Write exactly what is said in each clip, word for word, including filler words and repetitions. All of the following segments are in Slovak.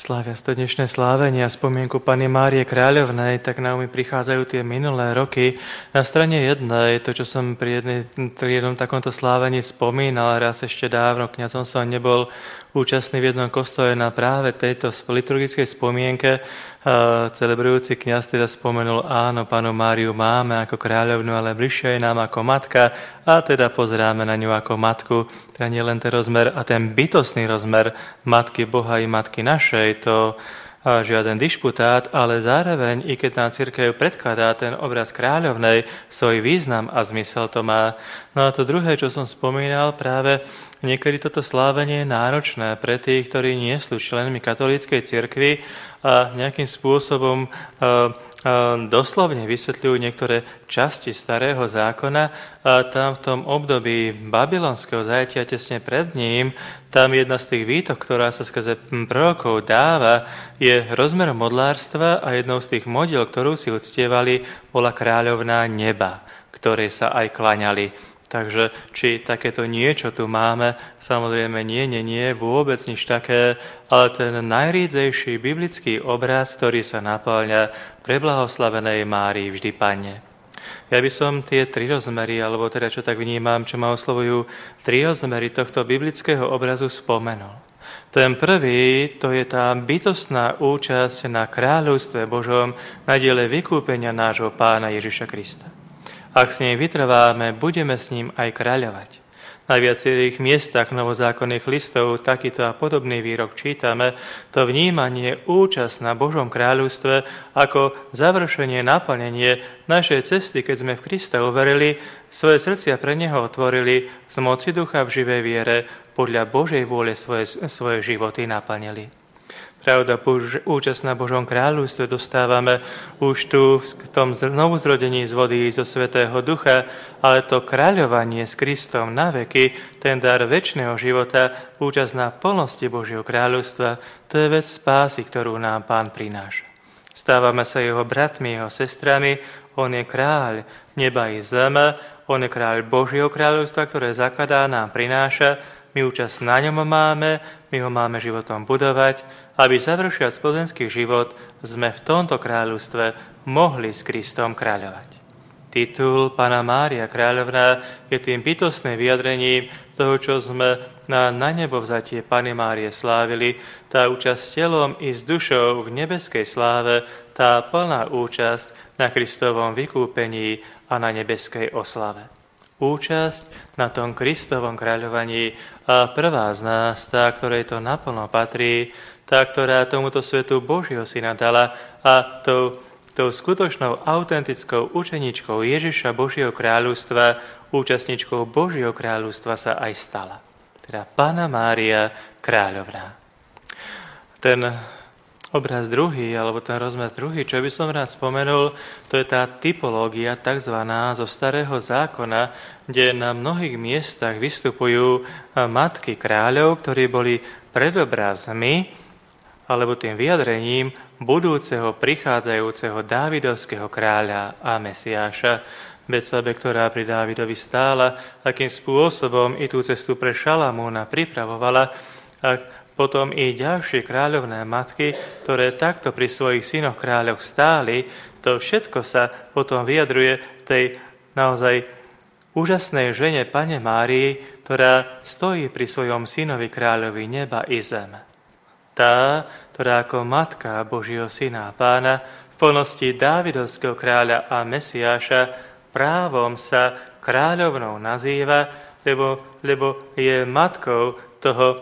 Sláviac to dnešné slávenie a spomienku Panny Márie Kráľovnej, tak na umy prichádzajú tie minulé roky. Na strane jednej, to, čo som pri, jednej, pri jednom takomto slávení spomínal, raz ešte dávno, kňazom som nebol účastný v jednom kostole na práve tejto liturgickej spomienke. Celebrujúci kňaz teda spomenul, áno, Pannu Máriu máme ako kráľovnu, ale bližšie je nám ako matka a teda pozeráme na ňu ako matku. Teda nie len ten rozmer a ten bytostný rozmer matky Boha i matky našej, to žiaden dišputát, ale zároveň, i keď nám cirkev predkladá ten obraz kráľovnej, svoj význam a zmysel to má. No a to druhé, čo som spomínal, práve niekedy toto slávenie je náročné pre tých, ktorí nie sú členmi katolíckej cirkvi a nejakým spôsobom a, a doslovne vysvetľujú niektoré časti starého zákona a tam v tom období babylonského zajatia tesne pred ním, tam jedna z tých výtok, ktorá sa skrze prorokov dáva, je rozmer modlárstva a jednou z tých modiel, ktorú si uctievali, bola kráľovná neba, ktorej sa aj klaňali. Takže či takéto niečo tu máme, samozrejme nie, nie, nie, vôbec nič také, ale ten najrídzejší biblický obraz, ktorý sa naplňa pre blahoslavenej Márii vždy Panne. Ja by som tie tri rozmery, alebo teda čo tak vnímam, čo ma oslovujú, tri rozmery tohto biblického obrazu spomenul. Ten prvý, to je tá bytostná účasť na kráľovstve Božom, na diele vykúpenia nášho Pána Ježiša Krista. Ak s ním vytrváme, budeme s ním aj kráľovať. Na viacerých miestach novozákonných listov takýto a podobný výrok čítame, to vnímanie účasť na Božom kráľovstve ako završenie, naplnenie našej cesty, keď sme v Krista uverili, svoje srdcia pre Neho otvorili, z moci ducha v živej viere podľa Božej vôle svoje, svoje životy naplnili. Pravda, účasť na Božom kráľovstve dostávame už tu v tom novuzrodení z vody zo Svätého Ducha, ale to kráľovanie s Kristom na veky, ten dar večného života, účasť na plnosti Božieho kráľovstva, to je vec spásy, ktorú nám Pán prináša. Stávame sa jeho bratmi, jeho sestrami, on je kráľ neba i zeme, on je kráľ Božieho kráľovstva, ktoré zakladá, nám prináša, my účasť na ňom máme, my ho máme životom budovať, aby završiac pozemský život sme v tomto kráľovstve mohli s Kristom kráľovať. Titul Panna Mária Kráľovná je tým bytostným vyjadrením toho, čo sme na, na nebo vzatie Panny Márie slávili, tá účasť s telom i s dušou v nebeskej sláve, tá plná účasť na Kristovom vykúpení a na nebeskej oslave. Účasť na tom Kristovom kráľovaní a prvá z nás, tá, ktorej to naplno patrí, tá, ktorá tomuto svetu Božieho Syna dala a tou, tou skutočnou autentickou učeničkou Ježiša Božieho kráľovstva, účastničkou Božieho kráľovstva sa aj stala. Teda Panna Mária Kráľovná. Ten obraz druhý, alebo ten rozmer druhý, čo by som rád spomenul, to je tá typológia takzvaná zo starého zákona, kde na mnohých miestach vystupujú matky kráľov, ktorí boli predobrazmi, alebo tým vyjadrením budúceho, prichádzajúceho Dávidovského kráľa a Mesiáša. Betsabe, ktorá pri Dávidovi stála, akým spôsobom i tú cestu pre Šalamúna pripravovala, a potom i ďalšie kráľovné matky, ktoré takto pri svojich synoch kráľoch stáli, to všetko sa potom vyjadruje tej naozaj úžasnej žene Panne Márii, ktorá stojí pri svojom synovi kráľovi neba i zeme. Tá, ktorá ako matka Božieho Syna a Pána v plnosti Dávidovského kráľa a Mesiáša právom sa kráľovnou nazýva, lebo, lebo je matkou toho,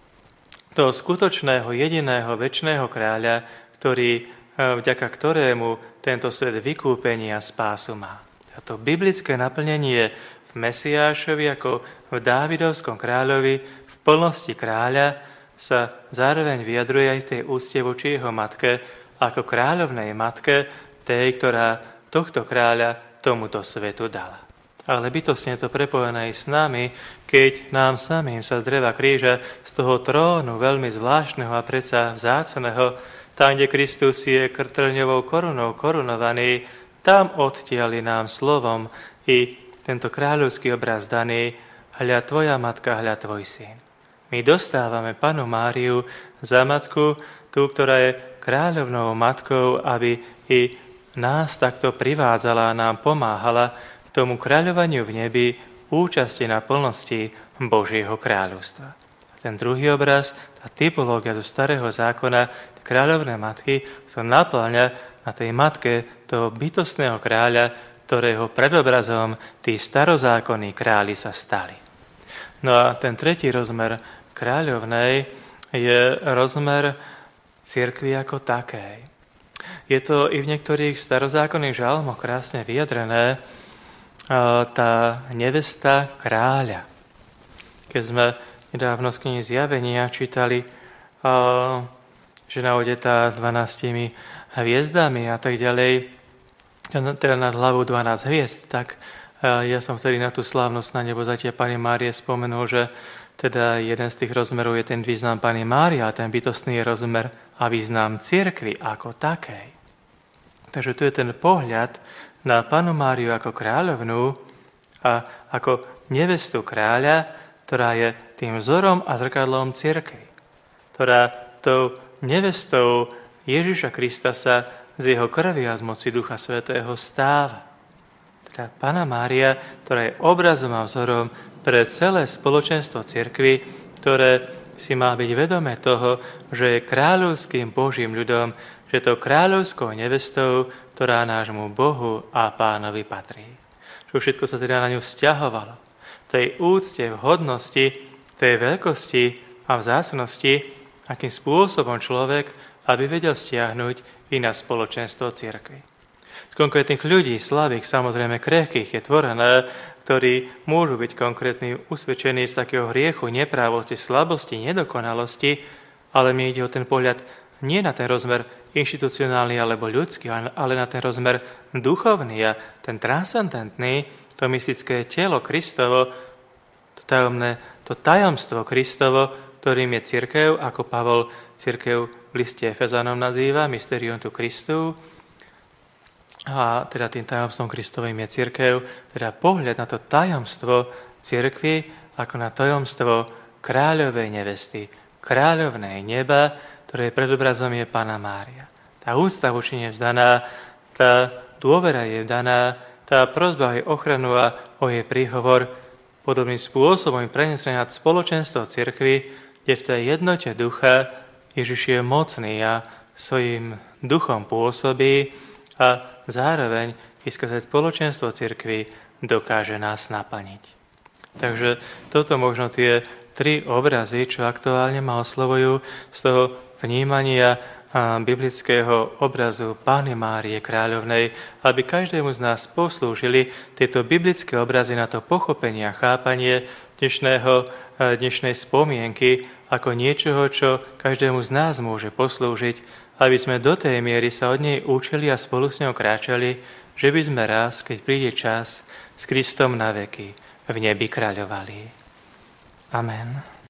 toho skutočného, jediného, večného kráľa, ktorý, vďaka ktorému tento svet vykúpenia a spásu má. A to biblické naplnenie v Mesiášovi ako v Dávidovskom kráľovi v plnosti kráľa sa zároveň vyjadruje aj tej úcte voči jeho matke ako kráľovnej matke, tej, ktorá tohto kráľa tomuto svetu dala. Ale bytostne to prepojené aj s nami, keď nám samým sa z dreva kríža, z toho trónu veľmi zvláštneho a predsa vzácneho, tam, kde Kristus je trňovou korunou korunovaný, tam odtiali nám slovom i tento kráľovský obraz daný, hľa tvoja matka, hľa tvoj syn. My dostávame Pannu Máriu za matku, tú tú, ktorá je kráľovnou matkou, aby i nás takto privádzala a nám pomáhala k tomu kráľovaniu v nebi, účasti na plnosti Božieho kráľovstva. A ten druhý obraz, tá typológia zo starého zákona, kráľovné matky, sa naplňa na tej matke toho bytostného kráľa, ktorého predobrazom tí starozákonní králi sa stali. No a ten tretí rozmer kráľovnej je rozmer cirkvi ako takej. Je to i v niektorých starozákonných žalmoch krásne vyjadrené, tá nevesta kráľa. Keď sme nedávno z knihy Zjavenia čítali, že naodetá dvanástimi hviezdami a tak ďalej, teda nad hlavou dvanásť hviezd, tak ja som vtedy na tú slávnosť na nebozatie Panny Márie spomenul, že teda jeden z tých rozmerov je ten význam Panny Márie a ten bytostný je rozmer a význam cirkvi ako takej. Takže tu je ten pohľad na Pannu Máriu ako kráľovnú a ako nevestu kráľa, ktorá je tým vzorom a zrkadlom cirkvi, ktorá tou nevestou Ježiša Krista sa z jeho krvi a z moci Ducha Svätého stáva. Teda Panna Mária, ktorá je obrazom a vzorom pre celé spoločenstvo cirkvi, ktoré si má byť vedomé toho, že je kráľovským Božím ľudom, že to kráľovskou nevestou, ktorá nášmu Bohu a Pánovi patrí. Čo všetko sa teda na ňu vzťahovalo. V tej úcte, v hodnosti, tej veľkosti a vzácnosti, akým spôsobom človek, aby vedel stiahnuť i na spoločenstvo cirkvi. Z konkrétnych ľudí, slabých, samozrejme krehkých, je tvorené, ktorí môžu byť konkrétni usvedčení z takého hriechu, neprávosti, slabosti, nedokonalosti, ale mi ide o ten pohľad nie na ten rozmer inštitucionálny alebo ľudský, ale na ten rozmer duchovný a ten transcendentný, to mystické telo Kristovo, to tajomné, to tajomstvo Kristovo, ktorým je cirkev, ako Pavol cirkev v liste Efezanom nazýva, mysterium tu Christu, a teda tým tajomstvom Kristovým je cirkev, teda pohľad na to tajomstvo cirkvi ako na tajomstvo kráľovej nevesty, kráľovnej neba, ktorej predobrazom je Panna Mária. Tá úcta voči nej vzdaná, tá dôvera je vdaná, tá prosba jej ochranu a o jej príhovor podobným spôsobom prenesená na spoločenstvo cirkvi, kde v tej jednote ducha Ježiš je mocný a svojím duchom pôsobí a zároveň i skrze spoločenstvo cirkvi dokáže nás naplniť. Takže toto možno tie tri obrazy, čo aktuálne ma oslovujú z toho vnímania biblického obrazu Panny Márie kráľovnej, aby každému z nás poslúžili tieto biblické obrazy na to pochopenie a chápanie dnešného, dnešnej spomienky ako niečoho, čo každému z nás môže poslúžiť, aby sme do tej miery sa od nej učili a spolu s ňou kráčali, že by sme raz, keď príde čas, s Kristom na veky v nebi kráľovali. Amen.